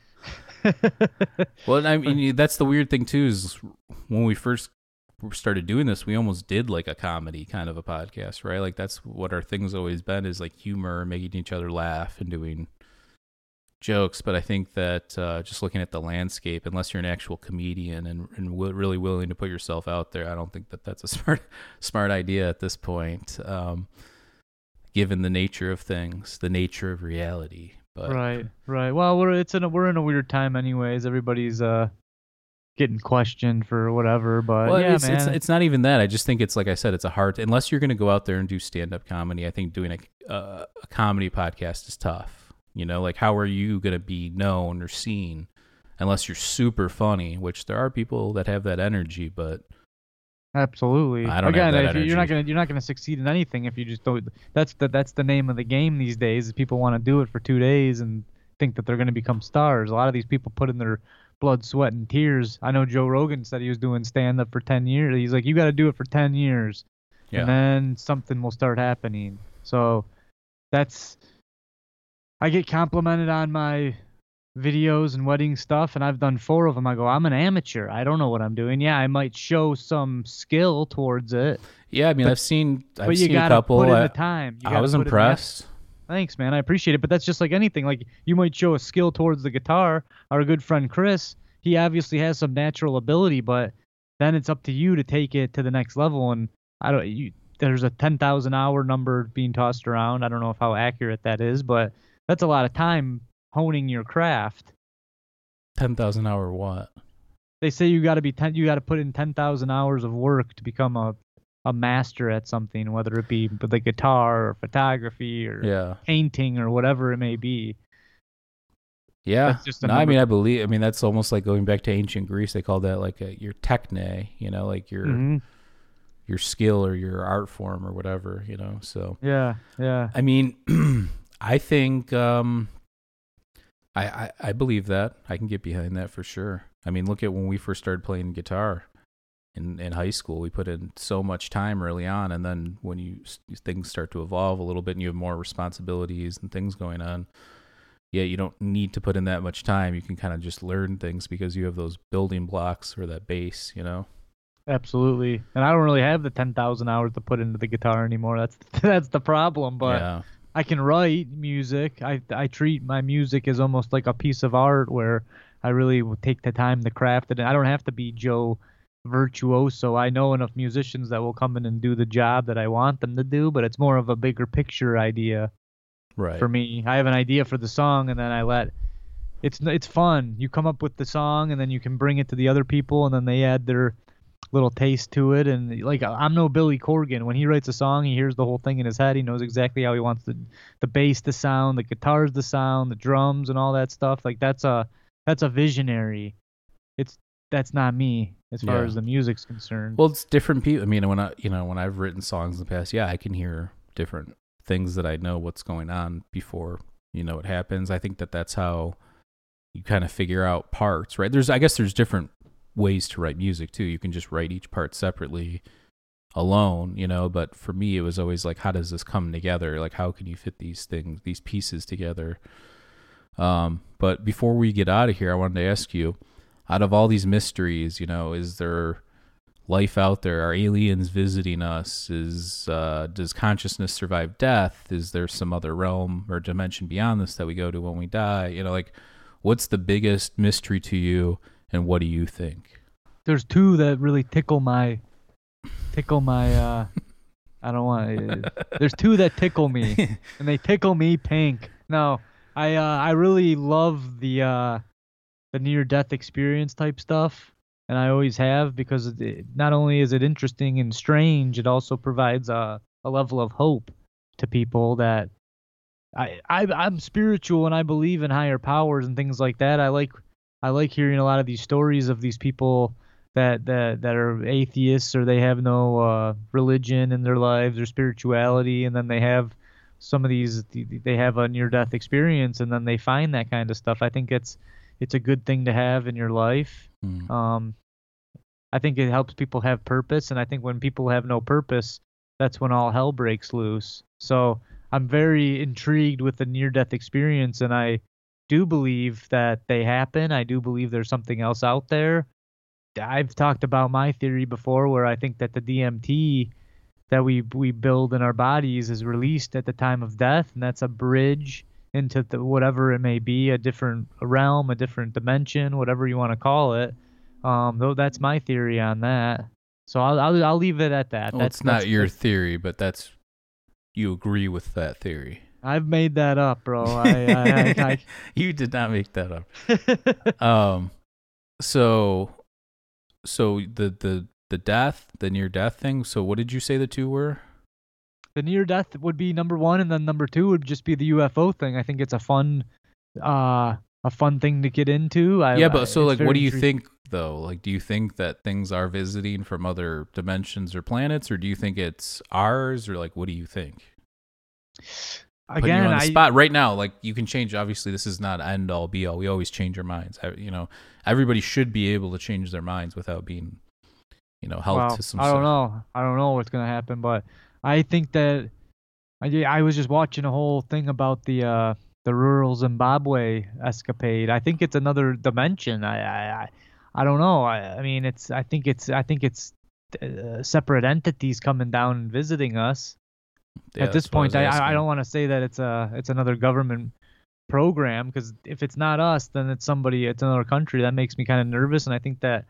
Well, I mean, that's the weird thing too, is when we first started doing this, we almost did like a comedy kind of a podcast, right? Like that's what our thing's always been, is like humor, making each other laugh and doing jokes. But I think that just looking at the landscape, unless you're an actual comedian and really willing to put yourself out there, I don't think that that's a smart idea at this point, given the nature of things, the nature of reality. But, Right. Well, we're in a weird time, anyways. Everybody's getting questioned for whatever. But well, yeah, man, it's not even that. I just think it's like I said, it's a hard, unless you're going to go out there and do stand-up comedy. I think doing a comedy podcast is tough. You know, like how are you going to be known or seen unless you're super funny? Which there are people that have that energy, but absolutely. I don't have that energy. You're not gonna succeed in anything if you just don't. That's the name of the game these days. Is people want to do it for 2 days and think that they're gonna become stars. A lot of these people put in their blood, sweat, and tears. I know Joe Rogan said he was doing stand up for 10 years. He's like, you got to do it for 10 years, and then something will start happening. So I get complimented on my videos and wedding stuff, and I've done 4 of them. I go, I'm an amateur. I don't know what I'm doing. Yeah, I might show some skill towards it. Yeah, I mean, I've seen you a gotta couple. Put in the time. I was impressed. Thanks, man. I appreciate it. But that's just like anything. Like you might show a skill towards the guitar. Our good friend Chris, he obviously has some natural ability, but then it's up to you to take it to the next level. And there's a 10,000 hour number being tossed around. I don't know how accurate that is, but that's a lot of time honing your craft. 10,000 hour what? They say you got to put in 10,000 hours of work to become a master at something, whether it be the guitar or photography or painting or whatever it may be. Yeah. That's just I mean, that's almost like going back to ancient Greece. They called that like your techne, you know, like your skill or your art form or whatever, you know. So yeah. I mean, I think I believe that. I can get behind that for sure. I mean, look at when we first started playing guitar in high school. We put in so much time early on, and then when things start to evolve a little bit and you have more responsibilities and things going on, you don't need to put in that much time. You can kind of just learn things because you have those building blocks or that base, you know? Absolutely. And I don't really have the 10,000 hours to put into the guitar anymore. That's the problem, but I can write music. I treat my music as almost like a piece of art where I really will take the time to craft it. And I don't have to be Joe Virtuoso. I know enough musicians that will come in and do the job that I want them to do, but it's more of a bigger picture idea. Right. For me, I have an idea for the song, and then it's fun. You come up with the song, and then you can bring it to the other people, and then they add their little taste to it. And like, I'm no Billy Corgan. When he writes a song, he hears the whole thing in his head. He knows exactly how he wants the bass to sound, the guitars to sound, the drums, and all that stuff. Like that's a visionary. That's not me as far as the music's concerned. Well, it's different people. I mean, when I've written songs in the past, I can hear different things that I know what's going on before it happens. I think that's how you kind of figure out parts, right? I guess there's different ways to write music too. You can just write each part separately alone, but for me it was always like, how does this come together? Like, how can you fit these pieces together? But before we get out of here, I wanted to ask you, out of all these mysteries, is there life out there? Are aliens visiting us? Does consciousness survive death? Is there some other realm or dimension beyond this that we go to when we die? Like, what's the biggest mystery to you, and what do you think? There's 2 that really tickle my I don't want there's 2 that tickle me, and they tickle me pink. No, I really love the near-death experience type stuff. And I always have, because not only is it interesting and strange, it also provides a a level of hope to people that I'm spiritual and I believe in higher powers and things like that. I like hearing a lot of these stories of these people that are atheists, or they have no religion in their lives or spirituality, and then they have some of these, they have a near death experience, and then they find that kind of stuff. I think it's a good thing to have in your life. I think it helps people have purpose, and I think when people have no purpose, that's when all hell breaks loose. So I'm very intrigued with the near-death experience, and I do believe that they happen. I do believe there's something else out there. I've talked about my theory before, where I think that the DMT that we build in our bodies is released at the time of death, and that's a bridge into whatever it may be, a different realm, a different dimension, whatever you want to call it. Though that's my theory on that. So I'll leave it at that. Well, that's not your theory, but you agree with that theory. I've made that up, bro. You did not make that up. So the death, the near death thing. So what did you say the two were? The near death would be number one, and then number two would just be the UFO thing. I think it's a fun thing to get into. What do you think though? Like, do you think that things are visiting from other dimensions or planets, or do you think it's ours, or like, what do you think? Again, putting you on the spot right now, like, you can change. Obviously, this is not end all be all. We always change our minds. Everybody should be able to change their minds without being, held to some. I don't know what's gonna happen, but I think that I was just watching a whole thing about the rural Zimbabwe escapade. I think it's another dimension. I don't know. I think it's separate entities coming down and visiting us. At this point, I don't want to say that it's another government program, because if it's not us, then it's another country. That makes me kind of nervous, and I think that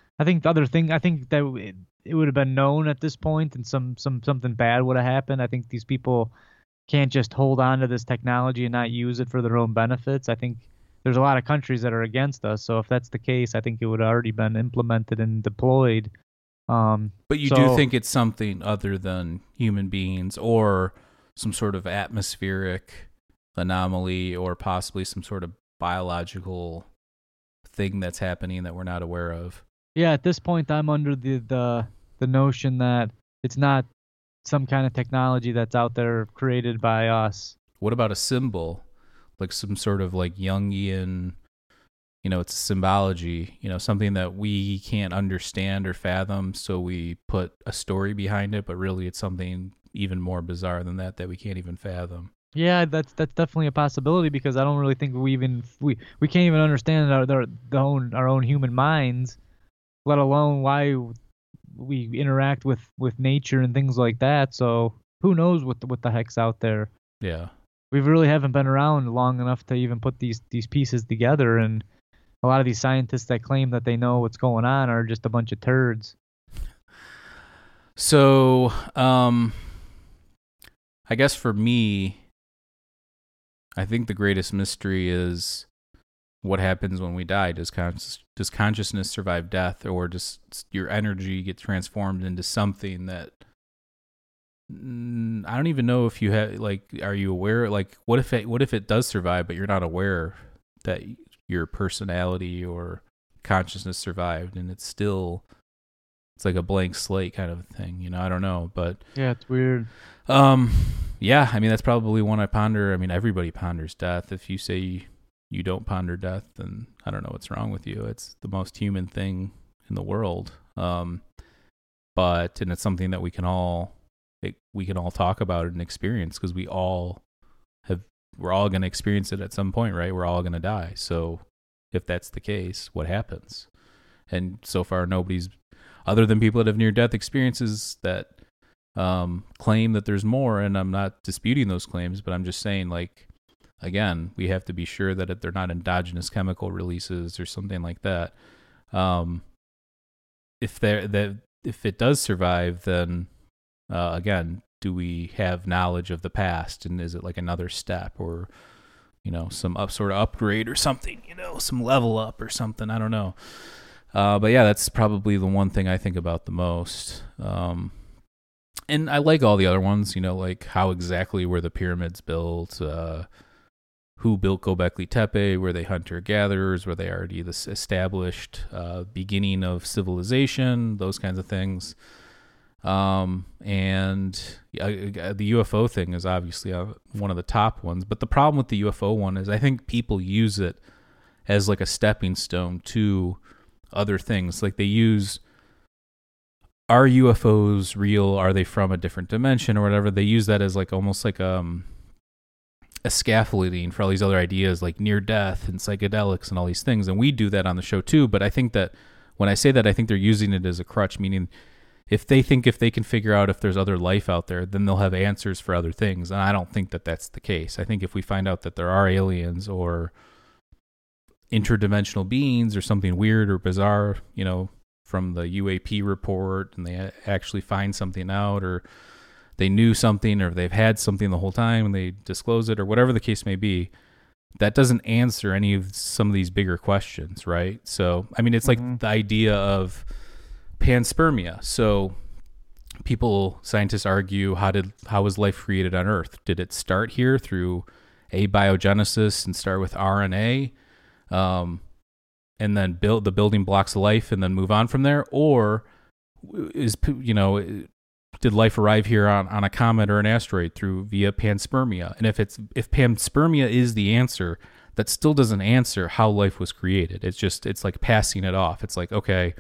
it would have been known at this point, and something bad would have happened. I think these people can't just hold on to this technology and not use it for their own benefits. I think there's a lot of countries that are against us. So if that's the case, I think it would have already been implemented and deployed. But you do think it's something other than human beings, or some sort of atmospheric anomaly, or possibly some sort of biological thing that's happening that we're not aware of? Yeah, at this point, I'm under the notion that it's not some kind of technology that's out there created by us. What about a symbol, like some sort of like Jungian, it's symbology, something that we can't understand or fathom, so we put a story behind it, but really it's something even more bizarre than that we can't even fathom. Yeah, that's definitely a possibility, because I don't really think we can't even understand our own human minds, let alone why we interact with nature and things like that. So who knows what the heck's out there? Yeah, we really haven't been around long enough to even put these pieces together, and a lot of these scientists that claim that they know what's going on are just a bunch of turds. So, I guess for me, I think the greatest mystery is what happens when we die. Does consciousness survive death, or does your energy get transformed into something that I don't even know if you have, like, are you aware? Like, what if it does survive, but you're not aware that your personality or consciousness survived, and it's like a blank slate kind of thing, I don't know, but yeah, it's weird. Yeah, that's probably one I ponder. Everybody ponders death. If you say you don't ponder death, then I don't know what's wrong with you. It's the most human thing in the world. And it's something that we can all talk about and experience, because we're all going to experience it at some point, right? We're all going to die. So if that's the case, what happens? And so far, nobody's, other than people that have near-death experiences, that claim that there's more, and I'm not disputing those claims, but I'm just saying, like, again, we have to be sure that they're not endogenous chemical releases or something like that. If it does survive, then again, do we have knowledge of the past, and is it like another step, or some sort of upgrade or something, some level up or something? I don't know. But yeah, that's probably the one thing I think about the most. And I like all the other ones, you know, like how exactly were the pyramids built, who built Göbekli Tepe, were they hunter-gatherers, were they already this established beginning of civilization, those kinds of things. And the UFO thing is obviously one of the top ones, but the problem with the UFO one is I think people use it as like a stepping stone to other things. Like they use, are UFOs real? Are they from a different dimension or whatever? They use that as like almost like a scaffolding for all these other ideas like near death and psychedelics and all these things. And we do that on the show too. But I think that when I say that, I think they're using it as a crutch, meaning if they can figure out if there's other life out there, then they'll have answers for other things. And I don't think that that's the case. I think if we find out that there are aliens or interdimensional beings or something weird or bizarre, you know, from the UAP report, and they actually find something out, or they knew something, or they've had something the whole time and they disclose it, or whatever the case may be, that doesn't answer any of some of these bigger questions, right? So, I mean, it's like the idea of panspermia. So scientists argue, how was life created on Earth? Did it start here through abiogenesis and start with RNA, and then build the building blocks of life and then move on from there? Or did life arrive here on a comet or an asteroid via panspermia? And if panspermia is the answer, that still doesn't answer how life was created. It's like passing it off. It's like, okay,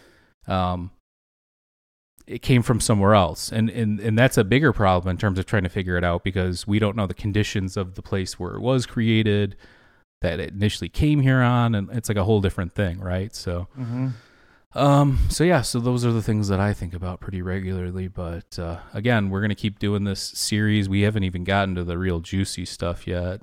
it came from somewhere else. And that's a bigger problem in terms of trying to figure it out, because we don't know the conditions of the place where it was created, that it initially came here on, and it's like a whole different thing, right? So, so those are the things that I think about pretty regularly. But again, we're gonna keep doing this series. We haven't even gotten to the real juicy stuff yet.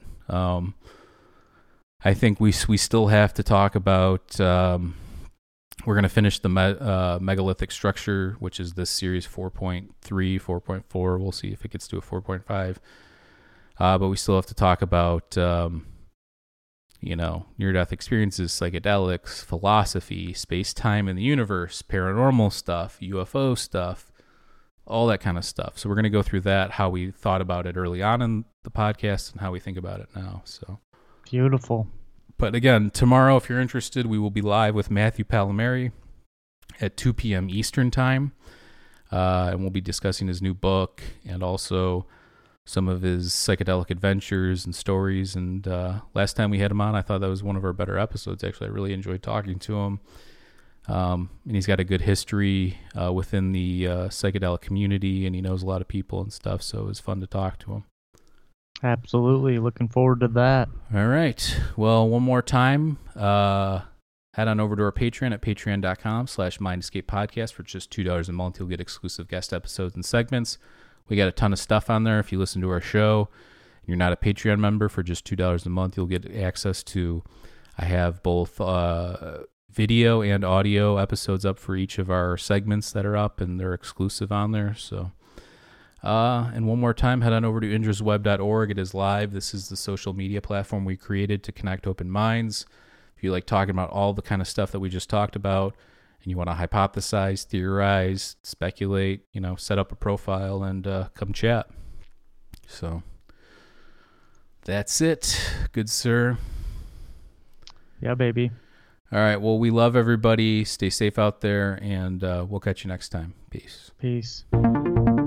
I think we still have to talk about. We're gonna finish the megalithic structure, which is this series 4.3, 4.4. We'll see if it gets to a 4.5. But we still have to talk about. Near-death experiences, psychedelics, philosophy, space-time in the universe, paranormal stuff, UFO stuff, all that kind of stuff. So we're going to go through that, how we thought about it early on in the podcast and how we think about it now. So beautiful. But again, tomorrow, if you're interested, we will be live with Matthew Palmieri at 2 p.m. Eastern Time. And we'll be discussing his new book and also some of his psychedelic adventures and stories. And last time we had him on, I thought that was one of our better episodes. Actually, I really enjoyed talking to him. And he's got a good history within the psychedelic community, and he knows a lot of people and stuff, so it was fun to talk to him. Absolutely. Looking forward to that. All right. Well, one more time, head on over to our Patreon at patreon.com/MindEscapePodcast. For just $2 a month, you'll get exclusive guest episodes and segments. We got a ton of stuff on there. If you listen to our show and you're not a Patreon member, for just $2 a month, you'll get access to, I have both video and audio episodes up for each of our segments that are up, and they're exclusive on there. So, and one more time, head on over to indrasweb.org. It is live. This is the social media platform we created to connect open minds. If you like talking about all the kind of stuff that we just talked about, and you want to hypothesize, theorize, speculate, set up a profile and come chat. So that's it. Good, sir. Yeah, baby. All right. Well, we love everybody. Stay safe out there, and we'll catch you next time. Peace. Peace.